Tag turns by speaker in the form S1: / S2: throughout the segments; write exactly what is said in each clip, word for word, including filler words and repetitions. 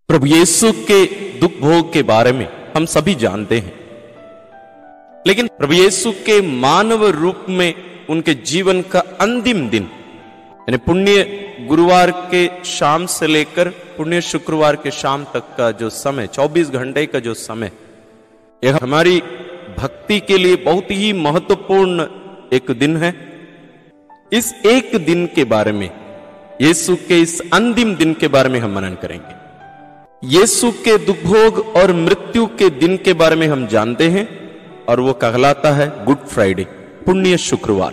S1: प्रभु यीशु के दुख भोग के बारे में हम सभी जानते हैं, लेकिन प्रभु यीशु के मानव रूप में उनके जीवन का अंतिम दिन यानी पुण्य गुरुवार के शाम से लेकर पुण्य शुक्रवार के शाम तक का जो समय, चौबीस घंटे का जो समय, यह हमारी भक्ति के लिए बहुत ही महत्वपूर्ण एक दिन है। इस एक दिन के बारे में, यीशु के इस अंतिम दिन के बारे में हम मनन करेंगे। यीशु के दुख भोग और मृत्यु के दिन के बारे में हम जानते हैं और वो कहलाता है गुड फ्राइडे, पुण्य शुक्रवार।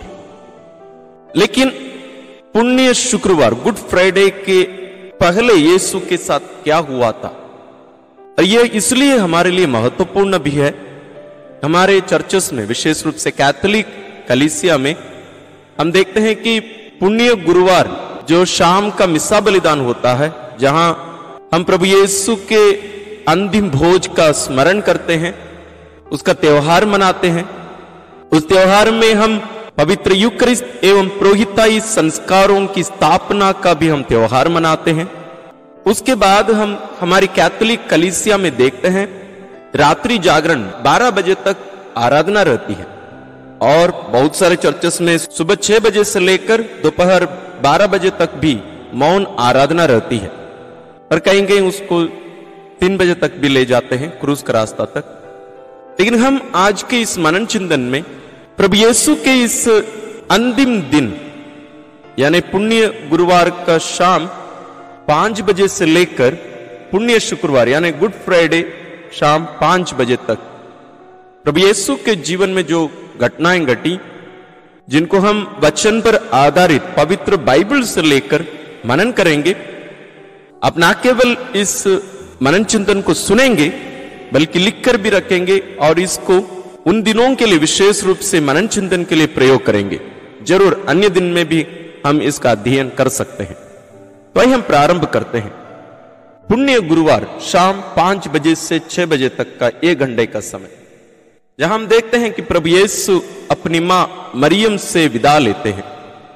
S1: लेकिन पुण्य शुक्रवार, गुड फ्राइडे के पहले यीशु के साथ क्या हुआ था, और यह इसलिए हमारे लिए महत्वपूर्ण भी है। हमारे चर्चेस में, विशेष रूप से कैथोलिक कलीसिया में, हम देखते हैं कि पुण्य गुरुवार जो शाम का मिस्सा बलिदान होता है, जहां हम प्रभु यीशु के अंतिम भोज का स्मरण करते हैं, उसका त्योहार मनाते हैं। उस त्योहार में हम पवित्र यूकरिस्ट एवं पुरोहिताई संस्कारों की स्थापना का भी हम त्योहार मनाते हैं। उसके बाद हम हमारी कैथोलिक कलीसिया में देखते हैं रात्रि जागरण बारह बजे तक आराधना रहती है, और बहुत सारे चर्चेस में सुबह छह बजे से लेकर दोपहर बारह बजे तक भी मौन आराधना रहती है, और कहीं कहीं उसको तीन बजे तक भी ले जाते हैं, क्रूज का रास्ता तक। लेकिन हम आज के इस मनन चिंतन में प्रभु यीशु के इस अंतिम दिन यानी पुण्य गुरुवार का शाम पांच बजे से लेकर पुण्य शुक्रवार यानी गुड फ्राइडे शाम पांच बजे तक प्रभु यीशु के जीवन में जो घटनाएं घटी, जिनको हम वचन पर आधारित पवित्र बाइबल से लेकर मनन करेंगे। अब ना केवल इस मनन चिंतन को सुनेंगे, बल्कि लिखकर भी रखेंगे और इसको उन दिनों के लिए विशेष रूप से मनन चिंतन के लिए प्रयोग करेंगे। जरूर अन्य दिन में भी हम इसका अध्ययन कर सकते हैं। तो आइए हम प्रारंभ करते हैं। पुण्य गुरुवार शाम पांच बजे से छह बजे तक का एक घंटे का समय, जहां हम देखते हैं कि प्रभु यीशु अपनी मां मरियम से विदा लेते हैं।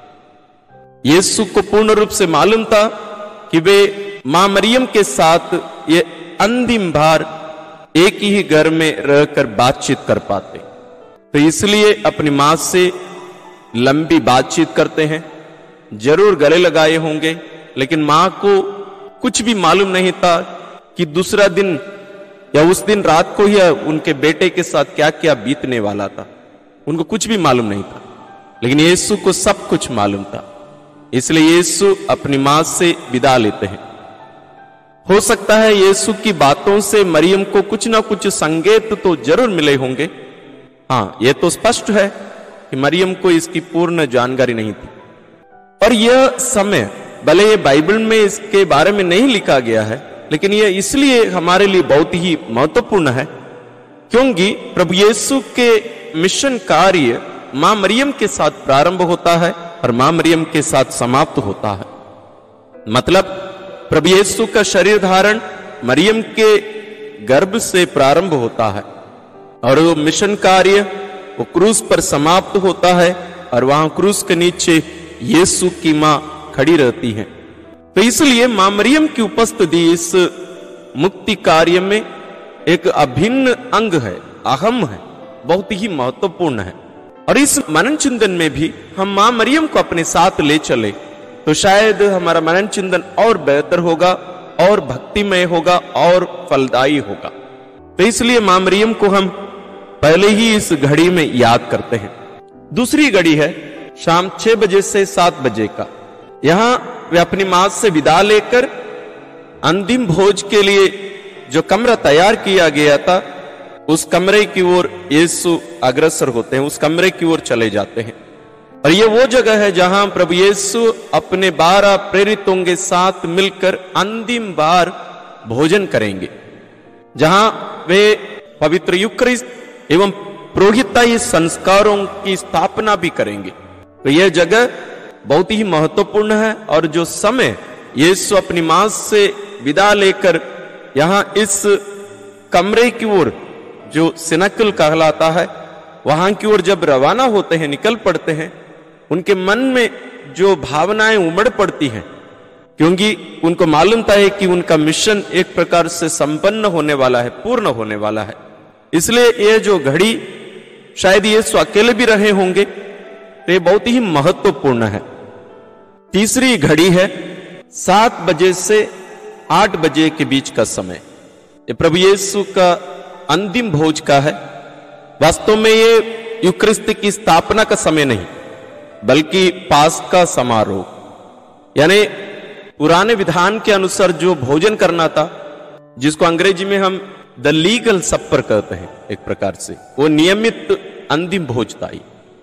S1: यीशु को पूर्ण रूप से मालूम था कि वे मां मरियम के साथ ये अंतिम बार एक ही घर में रहकर बातचीत कर पाते, तो इसलिए अपनी मां से लंबी बातचीत करते हैं। जरूर गले लगाए होंगे, लेकिन मां को कुछ भी मालूम नहीं था कि दूसरा दिन या उस दिन रात को ही उनके बेटे के साथ क्या क्या बीतने वाला था। उनको कुछ भी मालूम नहीं था, लेकिन यीशु को सब कुछ मालूम था। इसलिए यीशु अपनी मां से विदा लेते हैं। हो सकता है यीशु की बातों से मरियम को कुछ ना कुछ संकेत तो जरूर मिले होंगे। हाँ, यह तो स्पष्ट है कि मरियम को इसकी पूर्ण जानकारी नहीं थी। और यह समय, भले ये बाइबल में इसके बारे में नहीं लिखा गया है, लेकिन यह इसलिए हमारे लिए बहुत ही महत्वपूर्ण है क्योंकि प्रभु यीशु के मिशन कार्य मां मरियम के साथ प्रारंभ होता है और मां मरियम के साथ समाप्त होता है। मतलब प्रभु यीशु का शरीर धारण मरियम के गर्भ से प्रारंभ होता है, और वो मिशन कार्य वो क्रूस पर समाप्त होता है, और वहां क्रूस के नीचे यीशु की मां खड़ी रहती है। तो इसलिए मां मरियम की उपस्थिति इस मुक्ति कार्य में एक अभिन्न अंग है, अहम है, बहुत ही महत्वपूर्ण है। और इस मनन चिंतन में भी हम मां मरियम को अपने साथ ले चले तो शायद हमारा मनन चिंतन और बेहतर होगा, और भक्तिमय होगा, और फलदायी होगा। तो इसलिए मां मरियम को हम पहले ही इस घड़ी में याद करते हैं। दूसरी घड़ी है शाम छह बजे से सात बजे का। यहां वे अपनी मां से विदा लेकर अंतिम भोज के लिए जो कमरा तैयार किया गया था, उस कमरे की ओर यीशु अग्रसर होते हैं, उस कमरे की ओर चले जाते हैं। और ये वो जगह है जहां प्रभु यीशु अपने बारह प्रेरितों के साथ मिलकर अंतिम बार भोजन करेंगे, जहां वे पवित्र यूकरिस्ट एवं पुरोहिताई संस्कारों की स्थापना भी करेंगे। तो यह जगह बहुत ही महत्वपूर्ण है, और जो समय यीशु अपनी मां से विदा लेकर यहां इस कमरे की ओर, जो सिनकल कहलाता है, वहां की ओर जब रवाना होते हैं, निकल पड़ते हैं, उनके मन में जो भावनाएं उमड़ पड़ती हैं क्योंकि उनको मालूम था कि उनका मिशन एक प्रकार से संपन्न होने वाला है, पूर्ण होने वाला है। इसलिए ये जो घड़ी शायद यीशु अकेले भी रहे होंगे, तो ये बहुत ही महत्वपूर्ण है। तीसरी घड़ी है सात बजे से आठ बजे के बीच का समय। ये प्रभु यीशु का अंतिम भोज का है। वास्तव में ये यूक्रिस्त की स्थापना का समय नहीं, बल्कि पास्का समारोह, यानी पुराने विधान के अनुसार जो भोजन करना था, जिसको अंग्रेजी में हम द लीगल सपर कहते हैं, एक प्रकार से वो नियमित अंतिम भोज था।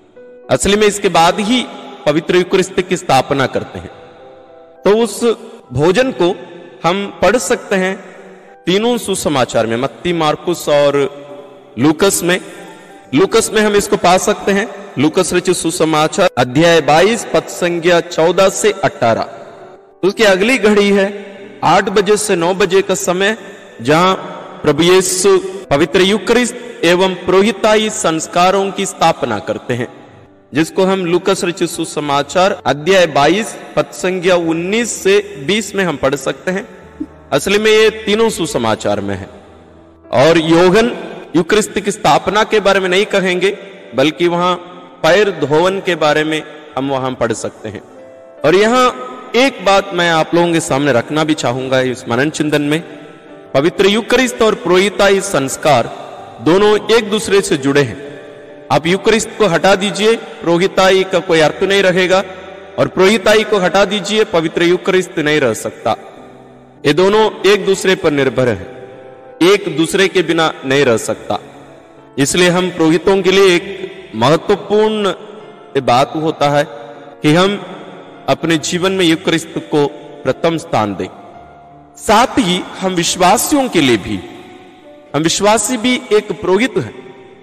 S1: असली में इसके बाद ही पवित्र यूक्रिस्त की स्थापना करते हैं। तो उस भोजन को हम पढ़ सकते हैं तीनों सुसमाचार में, मत्ती, मार्कुस और लूकस में। लूकस में हम इसको पा सकते हैं, लूकस रचित सुसमाचार अध्याय बाईस पद संख्या चौदह से अठारह। उसकी अगली घड़ी है आठ बजे से नौ बजे का समय, जहां प्रभु यीशु पवित्र यूक्रिस्त एवं पुरोहिताई संस्कारों की स्थापना करते हैं, जिसको हम लूकस रचित सुसमाचार अध्याय बाईस पद संख्या उन्नीस से बीस में हम पढ़ सकते हैं। असली में ये तीनों सुसमाचार में है। और योहन यूक्रिस्त की स्थापना के बारे में नहीं कहेंगे, बल्कि वहां पैर धोवन के बारे में हम वहां पढ़ सकते हैं। और यहां एक बात मैं आप लोगों के सामने रखना भी चाहूंगा इस मनन चिंतन में, पवित्र यूक्रिस्त और पुरोहिताई संस्कार दोनों एक दूसरे से जुड़े हैं। आप यूक्रिस्त को हटा दीजिए, पुरोहिताई का कोई अर्थ नहीं रहेगा, और पुरोहिताई को हटा दीजिए, पवित्र यूक्रिस्त नहीं रह सकता। ये दोनों एक दूसरे पर निर्भर है, एक दूसरे के बिना नहीं रह सकता। इसलिए हम पुरोहितों के लिए एक महत्वपूर्ण बात होता है कि हम अपने जीवन में यूक्रिस्त को प्रथम स्थान दें। साथ ही हम विश्वासियों के लिए भी, हम विश्वासी भी एक पुरोहित हैं।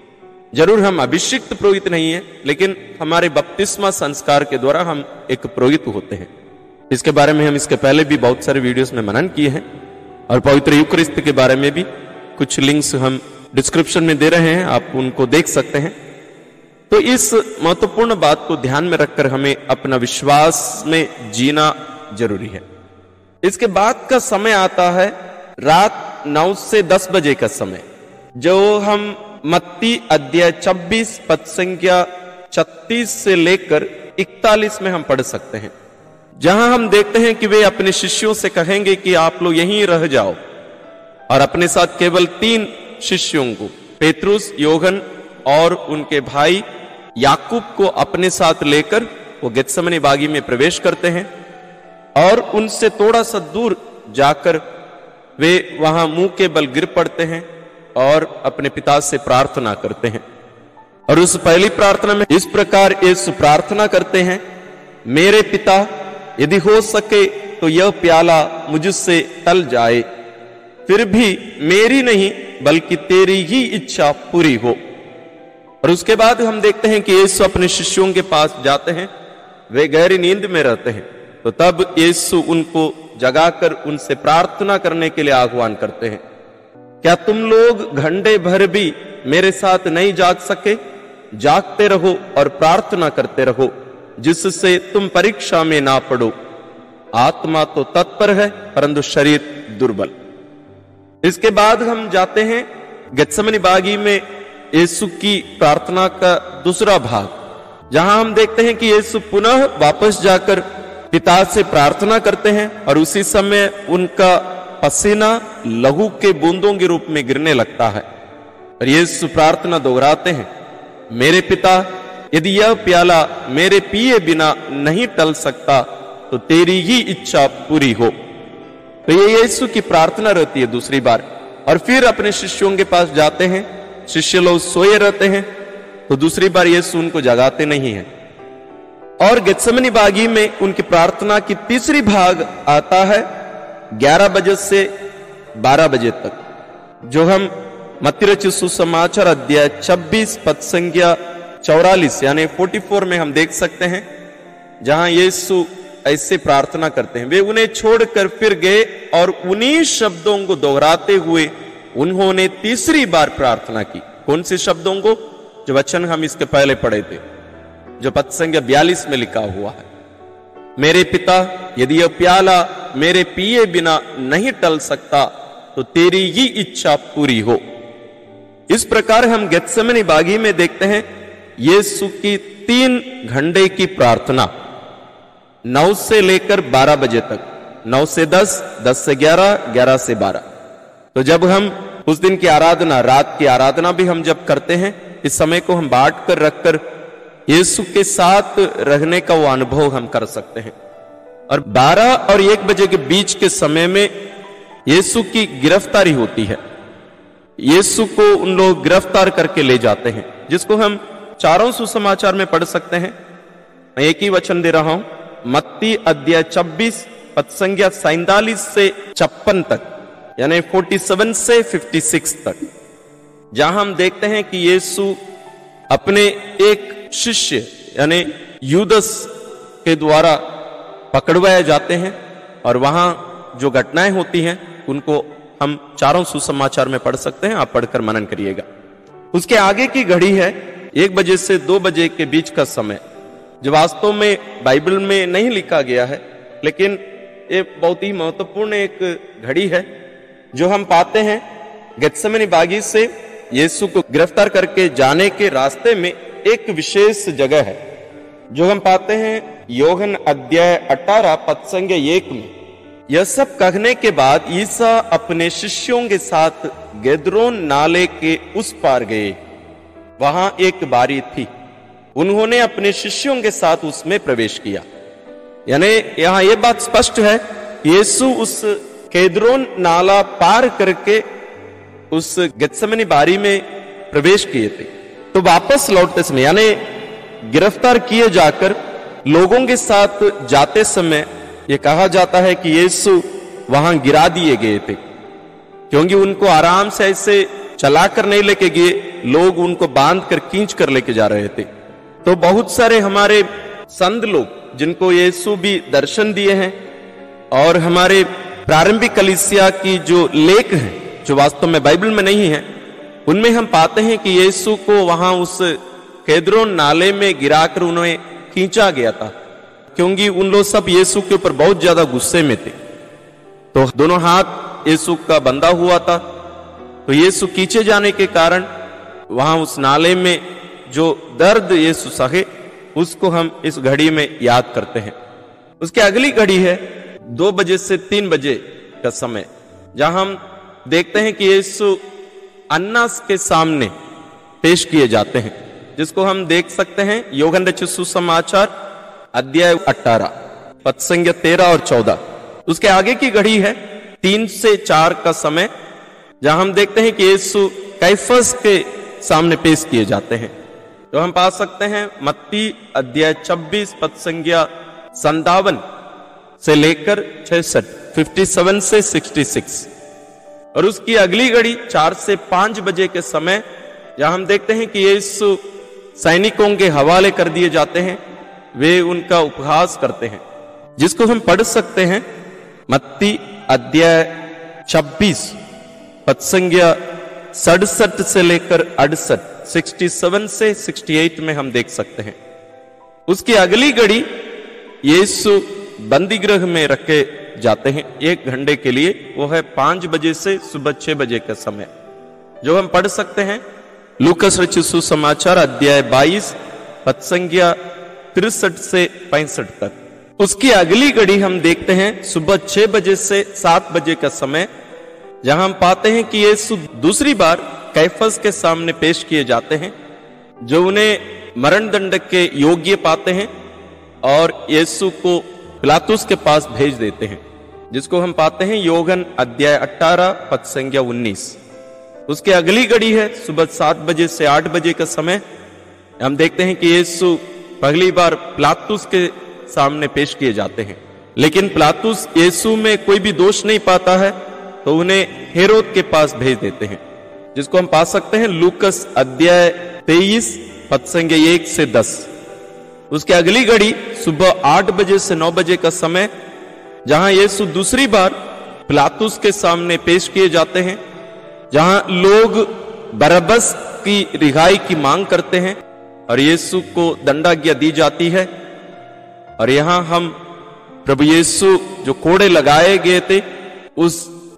S1: जरूर हम अभिषिक्त पुरोहित नहीं है, लेकिन हमारे बपतिस्मा संस्कार के द्वारा हम एक पुरोहित होते हैं। इसके बारे में हम इसके पहले भी बहुत सारे वीडियोस में मनन किए हैं, और पवित्र यूक्रिस्त के बारे में भी कुछ लिंक्स हम डिस्क्रिप्शन में दे रहे हैं, आप उनको देख सकते हैं। तो इस महत्वपूर्ण बात को ध्यान में रखकर हमें अपना विश्वास में जीना जरूरी है। इसके बाद का समय आता है रात नौ से दस बजे का समय, जो हम मत्ती अध्याय छब्बीस पद संख्या छत्तीस से लेकर इकतालीस में हम पढ़ सकते हैं, जहां हम देखते हैं कि वे अपने शिष्यों से कहेंगे कि आप लोग यहीं रह जाओ, और अपने साथ केवल तीन शिष्यों को, पेतरुस, योहन और उनके भाई याकूब को अपने साथ लेकर वो गेत्सेमनी बागी में प्रवेश करते हैं। और उनसे थोड़ा सा दूर जाकर वे वहां मुंह के बल गिर पड़ते हैं और अपने पिता से प्रार्थना करते हैं। और उस पहली प्रार्थना में इस प्रकार यीशु प्रार्थना करते हैं, मेरे पिता, यदि हो सके तो यह प्याला मुझसे टल जाए, फिर भी मेरी नहीं बल्कि तेरी ही इच्छा पूरी हो। और उसके बाद हम देखते हैं कि यीशु अपने शिष्यों के पास जाते हैं, वे गहरी नींद में रहते हैं। तो तब यीशु उनको जगाकर उनसे प्रार्थना करने के लिए आह्वान करते हैं, क्या तुम लोग घंटे भर भी मेरे साथ नहीं जाग सके? जागते रहो और प्रार्थना करते रहो, जिससे तुम परीक्षा में ना पड़ो। आत्मा तो तत्पर है, परंतु शरीर दुर्बल। इसके बाद हम जाते हैं गेत्सेमनी बागी में यीशु की प्रार्थना का दूसरा भाग, जहां हम देखते हैं कि यीशु पुनः वापस जाकर पिता से प्रार्थना करते हैं, और उसी समय उनका पसीना लहू के बूंदों के रूप में गिरने लगता है। और यीशु प्रार्थना दोहराते हैं, मेरे पिता, यदि यह प्याला मेरे पिए बिना नहीं टल सकता तो तेरी ही इच्छा पूरी हो। तो ये यीशु की प्रार्थना रहती है दूसरी बार। और फिर अपने शिष्यों के पास जाते हैं, शिष्य लोग सोए रहते हैं, तो दूसरी बार यीशु उनको जगाते नहीं है। और गेत्सेमनी बागी में उनकी प्रार्थना की तीसरी भाग आता है ग्यारह बजे से बारह बजे तक, जो हम मत्ती रचित सुसमाचार अध्याय छब्बीस पद संख्या चौरालीस यानी चौवालीस में हम देख सकते हैं, जहां यीशु ऐसे प्रार्थना करते हैं, वे उन्हें छोड़कर फिर गए और उन्हीं शब्दों को दोहराते हुए उन्होंने तीसरी बार प्रार्थना की। कौन से शब्दों को? जो वचन हम इसके पहले पढ़े थे, जो पद संख्या बयालीस में लिखा हुआ है, मेरे पिता, यदि यह प्याला मेरे पिए बिना नहीं टल सकता, तो तेरी ही इच्छा पूरी हो। इस प्रकार हम गेत्सेमनी बागी में देखते हैं यीशु की तीन घंटे की प्रार्थना, नौ से लेकर बारह बजे तक, नौ से दस, दस से ग्यारह, ग्यारह से बारह। तो जब हम उस दिन की आराधना, रात की आराधना भी हम जब करते हैं, इस समय को हम बांट कर रखकर यीशु के साथ रहने का वो अनुभव हम कर सकते हैं। और बारह और एक बजे के बीच के समय में यीशु की गिरफ्तारी होती है। यीशु को उन लोग गिरफ्तार करके ले जाते हैं, जिसको हम चारों सुसमाचार में पढ़ सकते हैं। मैं एक ही वचन दे रहा हूं, मत्ती अध्याय छब्बीस पद संख्या सैंतालीस से छप्पन तक, यानी सैंतालीस से छप्पन तक, जहां हम देखते हैं कि यीशु अपने एक शिष्य यानी यूदस के द्वारा पकड़वाए जाते हैं, और वहां जो घटनाएं होती हैं उनको हम चारों सुसमाचार में पढ़ सकते हैं। आप पढ़कर मनन करिएगा। उसके आगे की घड़ी है एक बजे से दो बजे के बीच का समय, जो वास्तव में बाइबल में नहीं लिखा गया है, लेकिन ये बहुत ही महत्वपूर्ण एक घड़ी है जो हम पाते हैं गेत्सेमनी बागी से यीशु को गिरफ्तार करके जाने के रास्ते में। एक विशेष जगह है जो हम पाते हैं योहन अध्याय अठारह पद संख्या एक में। यह सब कहने के बाद ईसा अपने शिष्यों के साथ गेदरोन नाले के उस पार गए। वहां एक बारी थी, उन्होंने अपने शिष्यों के साथ उसमें प्रवेश किया। यानी यहां यह बात स्पष्ट है, यीशु उस केद्रोन नाला पार करके उस गेत्सेमनी बारी में प्रवेश किए थे। तो वापस लौटते समय, यानी गिरफ्तार किए जाकर लोगों के साथ जाते समय, यह कहा जाता है कि यीशु वहां गिरा दिए गए थे, क्योंकि उनको आराम से ऐसे चलाकर नहीं लेके गए, लोग उनको बांध कर खींच कर लेके जा रहे थे। तो बहुत सारे हमारे संत लोग जिनको यीशु भी दर्शन दिए हैं, और हमारे प्रारंभिक कलीसिया की जो लेख हैं जो वास्तव में बाइबल में नहीं है, उनमें हम पाते हैं कि यीशु को वहां उस केद्रोन नाले में गिराकर उन्हें खींचा गया था, क्योंकि उन लोग सब यीशु के ऊपर बहुत ज्यादा गुस्से में थे। तो दोनों हाथ यीशु का बंधा हुआ था, तो यीशु खींचे जाने के कारण वहां उस नाले में जो दर्द यीशु सहे, उसको हम इस घड़ी में याद करते हैं। उसकी अगली घड़ी है दो बजे से तीन बजे का समय, जहां हम देखते हैं कि यीशु अन्नास के सामने पेश किए जाते हैं, जिसको हम देख सकते हैं योहन रचित सुसमाचार अध्याय अठारह पद संख्या तेरह और चौदह। उसके आगे की घड़ी है तीन से चार का समय, जहां हम देखते हैं कि यीशु कैफस के सामने पेश किए जाते हैं। तो हम पा सकते हैं मत्ती अध्याय छब्बीस पद संख्या संतावन से लेकर छियासठ, सत्तावन से छियासठ। और उसकी अगली घड़ी चार से पांच बजे के समय, जहां हम देखते हैं कि यीशु सैनिकों के हवाले कर दिए जाते हैं, वे उनका उपहास करते हैं, जिसको हम पढ़ सकते हैं मत्ती अध्याय छब्बीस पद संख्या सड़सठ से लेकर अड़सठ, सड़सठ से अड़सठ में हम देख सकते हैं। उसकी अगली घड़ी यीशु बंदी गृह में रखे जाते हैं एक घंटे के लिए, वो है पांच बजे से सुबह छह बजे का समय, जो हम पढ़ सकते हैं लूकस रचित सुसमाचार अध्याय बाईस पद संख्या तिरसठ से पैंसठ तक। उसकी अगली घड़ी हम देखते हैं सुबह छह बजे से सात बजे का समय, जहां हम पाते हैं कि यीशु दूसरी बार कैफस के सामने पेश किए जाते हैं, जो उन्हें मरण दंड के योग्य पाते हैं, और यीशु को पिलातुस के पास भेज देते हैं, जिसको हम पाते हैं योहन अध्याय अठारह पद संख्या उन्नीस। उसके अगली घड़ी है सुबह सात बजे से आठ बजे का समय। हम देखते हैं कि यीशु पहली बार पिलातुस के सामने पेश किए जाते हैं, लेकिन पिलातुस यीशु में कोई भी दोष नहीं पाता है, तो उन्हें हेरोद के पास भेज देते हैं, जिसको हम पा सकते हैं लूकस अध्याय तेईस पद संख्या एक से दस। उसके अगली घड़ी सुबह आठ बजे से नौ बजे का समय, जहां यीशु दूसरी बार पिलातुस के सामने पेश किए जाते हैं, जहां लोग बरअब्बस की रिहाई की मांग करते हैं और यीशु को दंडाज्ञा दी जाती है। और यहां हम प्रभु यीशु जो कोड़े लगाए गए थे, उस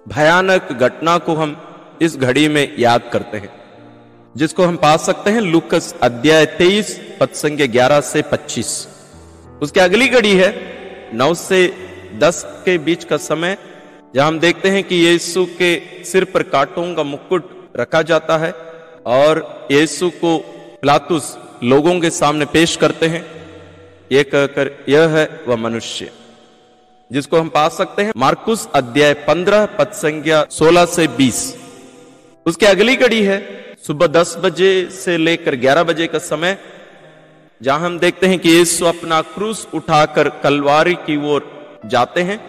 S1: भयानक घटना को हम इस घड़ी में याद करते हैं, जिसको हम पा सकते हैं लूकस अध्याय तेईस पद संख्या ग्यारह से पच्चीस। उसके अगली घड़ी है नौ से दस के बीच का समय, जहां हम देखते हैं कि यीशु के सिर पर कांटों का मुकुट रखा जाता है और यीशु को पिलातुस लोगों के सामने पेश करते हैं, ये कहकर यह है वह मनुष्य, जिसको हम पा सकते हैं मार्कुस अध्याय पंद्रह पद संख्या सोलह से बीस। उसके अगली घड़ी है सुबह दस बजे से लेकर ग्यारह बजे का समय, जहां हम देखते हैं कि यीशु अपना क्रूस उठाकर कलवारी की ओर जाते हैं।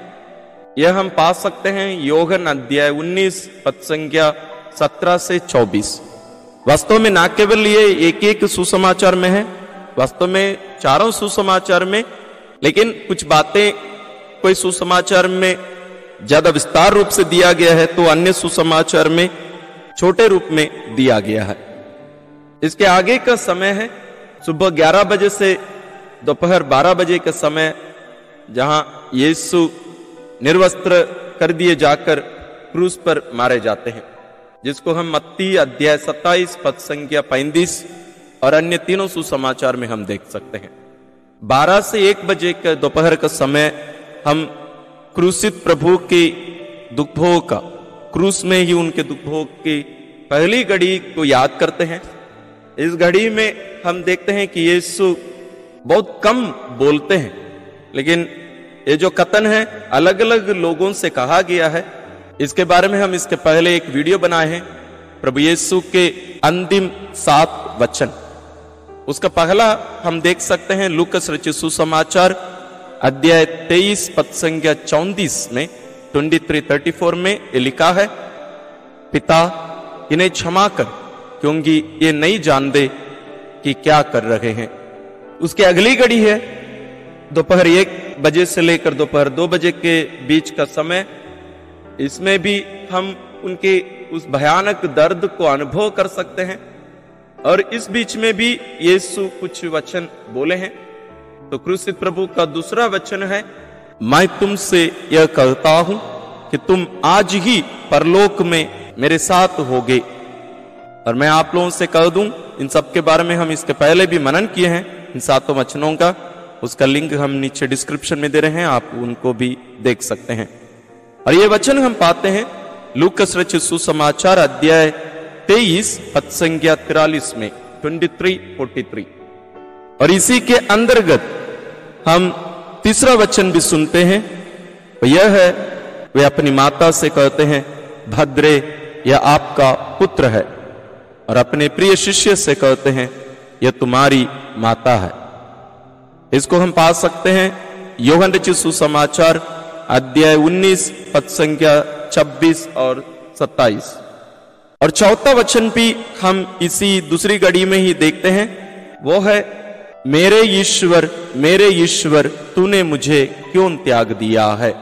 S1: यह हम पा सकते हैं योहन अध्याय उन्नीस पद संख्या सत्रह से चौबीस। वास्तव में ना केवल ये एक एक सुसमाचार में है, वास्तव में चारों सुसमाचार में, लेकिन कुछ बातें कोई सुसमाचार में ज्यादा विस्तार रूप से दिया गया है तो अन्य सुसमाचार में छोटे रूप में दिया गया है। इसके आगे का समय है सुबह ग्यारह बजे से दोपहर बारह बजे का समय, जहां यीशु निर्वस्त्र कर दिए जाकर क्रूस पर मारे जाते हैं, जिसको हम मत्ती अध्याय सत्ताईस पद संख्या पैंतीस और अन्य तीनों सुसमाचार में हम देख सकते हैं। बारह से एक बजे का दोपहर का समय हम क्रूसित प्रभु की दुखभोग का, क्रूस में ही उनके दुखभोग की पहली घड़ी को याद करते हैं। इस घड़ी में हम देखते हैं कि यीशु बहुत कम बोलते हैं, लेकिन ये जो कथन है अलग अलग लोगों से कहा गया है। इसके बारे में हम इसके पहले एक वीडियो बनाए हैं, प्रभु यीशु के अंतिम सात वचन। उसका पहला हम देख सकते हैं लूकस रचित सुसमाचार अध्याय तेईस पद संख्या चौंतीस में, ट्वेंटी थ्री थर्टी फोर में ये लिखा है, पिता इन्हें क्षमा कर, क्योंकि ये नहीं जानते कि क्या कर रहे हैं। उसकी अगली घड़ी है दोपहर एक बजे से लेकर दोपहर दो बजे के बीच का समय। इसमें भी हम उनके उस भयानक दर्द को अनुभव कर सकते हैं, और इस बीच में भी यीशु कुछ वचन बोले हैं। तो क्रूसित प्रभु का दूसरा वचन है, मैं तुमसे यह कहता हूं कि तुम आज ही परलोक में मेरे साथ होगे। और मैं आप लोगों से कह दूं, इन सब के बारे में हम इसके पहले भी मनन किए हैं, इन सातों वचनों का। उसका लिंक हम नीचे डिस्क्रिप्शन में दे रहे हैं, आप उनको भी देख सकते हैं। और ये वचन हम पाते हैं लूकस रचित सुसमाचार अध्याय तेईस पद संख्या तिरालीस में, ट्वेंटी थ्री फोर्टी थ्री। और इसी के अंतर्गत हम तीसरा वचन भी सुनते हैं, यह है, वे अपनी माता से कहते हैं, भद्रे यह आपका पुत्र है। और अपने प्रिय शिष्य से कहते हैं, यह तुम्हारी माता है। इसको हम पा सकते हैं योहन रचित सुसमाचार अध्याय उन्नीस पद संख्या छब्बीस और सत्ताईस। और चौथा वचन भी हम इसी दूसरी घड़ी में ही देखते हैं, वो है, मेरे ईश्वर मेरे ईश्वर तूने मुझे क्यों त्याग दिया है।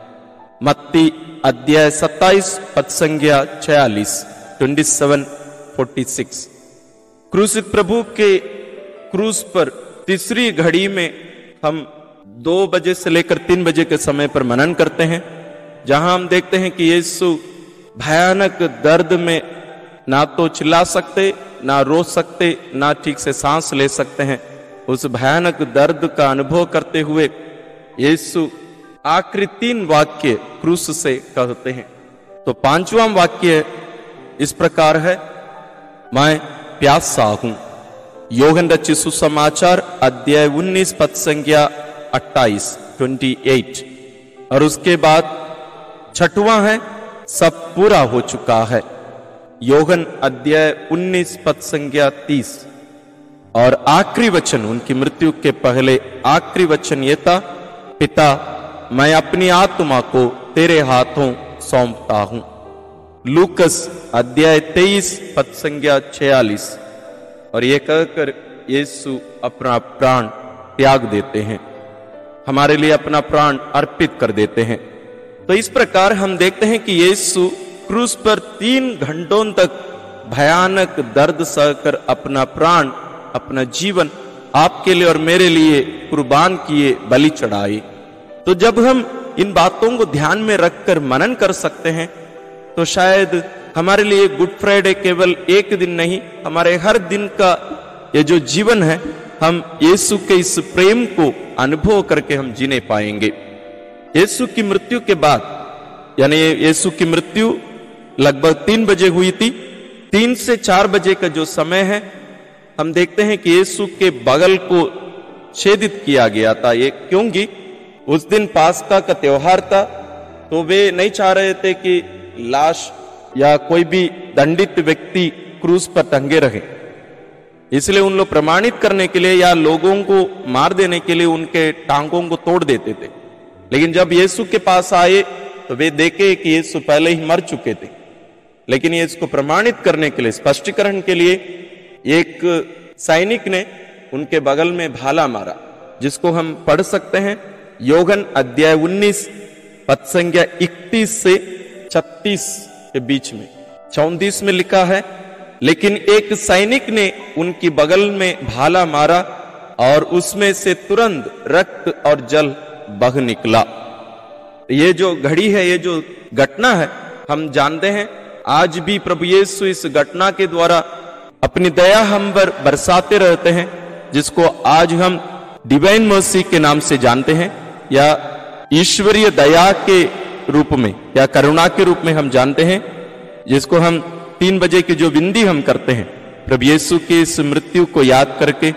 S1: मत्ती अध्याय सत्ताईस पद संख्या छियालीस, ट्वेंटी सेवन फोर्टी सिक्स। क्रूसित प्रभु के क्रूस पर तीसरी घड़ी में हम दो बजे से लेकर तीन बजे के समय पर मनन करते हैं, जहां हम देखते हैं कि यीशु भयानक दर्द में ना तो चिल्ला सकते, ना रो सकते, ना ठीक से सांस ले सकते हैं। उस भयानक दर्द का अनुभव करते हुए यीशु आखिरी तीन वाक्य क्रूस से कहते हैं। तो पांचवां वाक्य इस प्रकार है, मैं प्यासा हूं। योहन रचित सुसमाचार अध्याय उन्नीस पद संख्या अट्ठाईस, ट्वेंटी एट। और उसके बाद छठवां है, सब पूरा हो चुका है। योहन अध्याय उन्नीस पद संख्या तीस। और आखिरी वचन उनकी मृत्यु के पहले आखिरी वचन यह था, पिता मैं अपनी आत्मा को तेरे हाथों सौंपता हूं। लूकस अध्याय तेईस पद संख्या छियालीस। और ये कहकर यीशु अपना प्राण त्याग देते हैं, हमारे लिए अपना प्राण अर्पित कर देते हैं। तो इस प्रकार हम देखते हैं कि यीशु क्रूस पर तीन घंटों तक भयानक दर्द सहकर अपना प्राण, अपना जीवन आपके लिए और मेरे लिए कुर्बान किए, बलि चढ़ाए। तो जब हम इन बातों को ध्यान में रखकर मनन कर सकते हैं तो शायद हमारे लिए गुड फ्राइडे केवल एक दिन नहीं, हमारे हर दिन का ये जो जीवन है हम यीशु के इस प्रेम को अनुभव करके हम जीने पाएंगे। यीशु की मृत्यु के बाद, यानी यीशु की मृत्यु लगभग तीन बजे हुई थी। तीन से चार बजे का जो समय है हम देखते हैं कि यीशु के बगल को छेदित किया गया था। ये क्योंकि उस दिन पास्का का त्योहार था, तो वे नहीं चाह रहे थे कि लाश या कोई भी दंडित व्यक्ति क्रूस पर टंगे रहे, इसलिए उन लोग प्रमाणित करने के लिए या लोगों को मार देने के लिए उनके टांगों को तोड़ देते थे। लेकिन जब यीशु के पास आए तो वे देखे कि यीशु पहले ही मर चुके थे, लेकिन ये इसको प्रमाणित करने के लिए, स्पष्टीकरण के लिए एक सैनिक ने उनके बगल में भाला मारा, जिसको हम पढ़ सकते हैं योहन अध्याय उन्नीस पद संख्या इकतीस से छत्तीस के बीच में। चौंतीस में लिखा है, लेकिन एक सैनिक ने उनकी बगल में भाला मारा और उसमें से तुरंत रक्त और जल बह निकला। ये जो घड़ी है, ये जो घटना है, हम जानते हैं आज भी प्रभु यीशु इस घटना के द्वारा अपनी दया हम पर बरसाते रहते हैं, जिसको आज हम डिवाइन मर्सी के नाम से जानते हैं या ईश्वरीय दया के रूप में या करुणा के रूप में हम जानते हैं, जिसको हम तीन बजे की जो विनती हम करते हैं प्रभु यीशु की इस मृत्यु को याद करके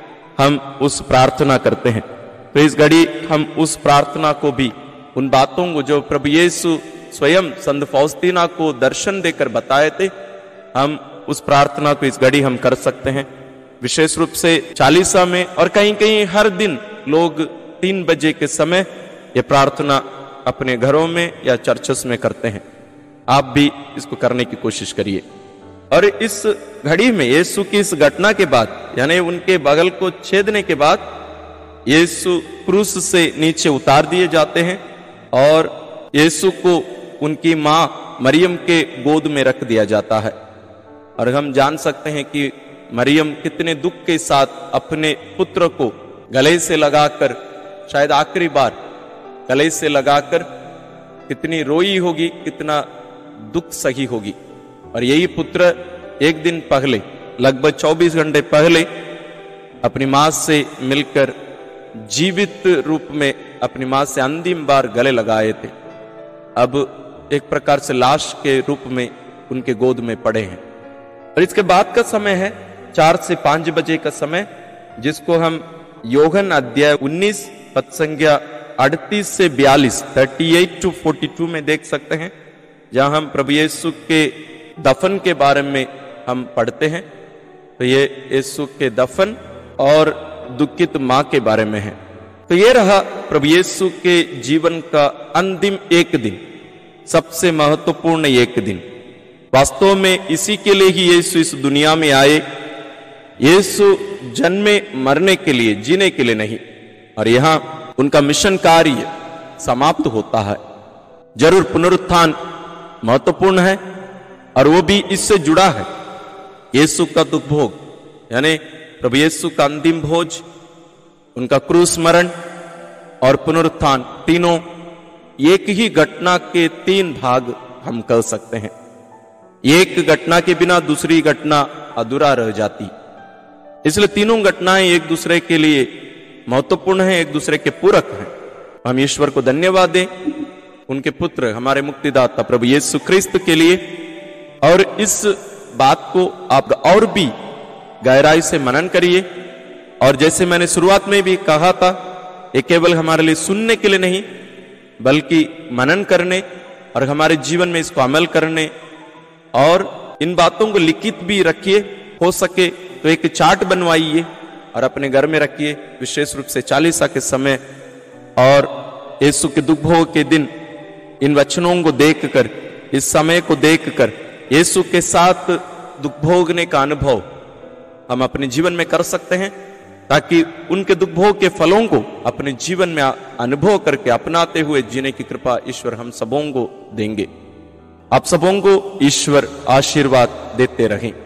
S1: हम उस प्रार्थना करते हैं। तो इस घड़ी हम उस प्रार्थना को भी, उन बातों को जो प्रभु यीशु स्वयं संत फौस्तीना को दर्शन देकर बताए थे, हम उस प्रार्थना को इस घड़ी हम कर सकते हैं। विशेष रूप से चालीसा में और कहीं कहीं हर दिन लोग तीन बजे के समय ये प्रार्थना अपने घरों में या चर्चेस में करते हैं। आप भी इसको करने की कोशिश करिए। और इस घड़ी में यीशु की इस घटना के बाद, यानी उनके बगल को छेदने के बाद यीशु क्रूस से नीचे उतार दिए जाते हैं और यीशु को उनकी मां मरियम के गोद में रख दिया जाता है। और हम जान सकते हैं कि मरियम कितने दुख के साथ अपने पुत्र को गले से लगाकर, शायद आखिरी बार गले से लगाकर कितनी रोई होगी, कितना दुख सही होगी। और यही पुत्र एक दिन पहले, लगभग चौबीस घंटे पहले अपनी मां से मिलकर जीवित रूप में अपनी मां से अंतिम बार गले लगाए थे, अब एक प्रकार से लाश के रूप में उनके गोद में पड़े हैं। और इसके बाद का समय है चार से पांच बजे का समय, जिसको हम योहन अध्याय उन्नीस पद संख्या अड़तीस से बयालीस, अड़तीस टू बयालीस में देख सकते हैं, जहां हम प्रभु यीशु के दफन के बारे में हम पढ़ते हैं। तो ये यीशु के दफन और दुखित मां के बारे में है। तो ये रहा प्रभु यीशु के जीवन का अंतिम एक दिन, सबसे महत्वपूर्ण एक दिन। वास्तव में इसी के लिए ही यीशु इस दुनिया में आए। यीशु जन्मे मरने के लिए, जीने के लिए नहीं। और यहां उनका मिशन कार्य समाप्त होता है। जरूर पुनरुत्थान महत्वपूर्ण है और वो भी इससे जुड़ा है। यीशु का दुख भोग, यानी प्रभु यीशु का अंतिम भोज, उनका क्रूस मरण और पुनरुत्थान, तीनों एक ही घटना के तीन भाग हम कह सकते हैं। एक घटना के बिना दूसरी घटना अधूरा रह जाती, इसलिए तीनों घटनाएं एक दूसरे के लिए महत्वपूर्ण हैं, एक दूसरे के पूरक हैं। हम ईश्वर को धन्यवाद दें उनके पुत्र हमारे मुक्तिदाता प्रभु यीशु ख्रिस्त के लिए। और इस बात को आप और भी गहराई से मनन करिए। और जैसे मैंने शुरुआत में भी कहा था, ये केवल हमारे लिए सुनने के लिए नहीं, बल्कि मनन करने और हमारे जीवन में इसको अमल करने, और इन बातों को लिखित भी रखिए। हो सके तो एक चार्ट बनवाइए और अपने घर में रखिए, विशेष रूप से चालीसा के समय और यीशु के दुख भोग के दिन। इन वचनों को देखकर, इस समय को देखकर यीशु के साथ दुख भोगने का अनुभव हम अपने जीवन में कर सकते हैं, ताकि उनके दुख भोग के फलों को अपने जीवन में अनुभव करके अपनाते हुए जीने की कृपा ईश्वर हम सबों को देंगे। आप सबों को ईश्वर आशीर्वाद देते रहें।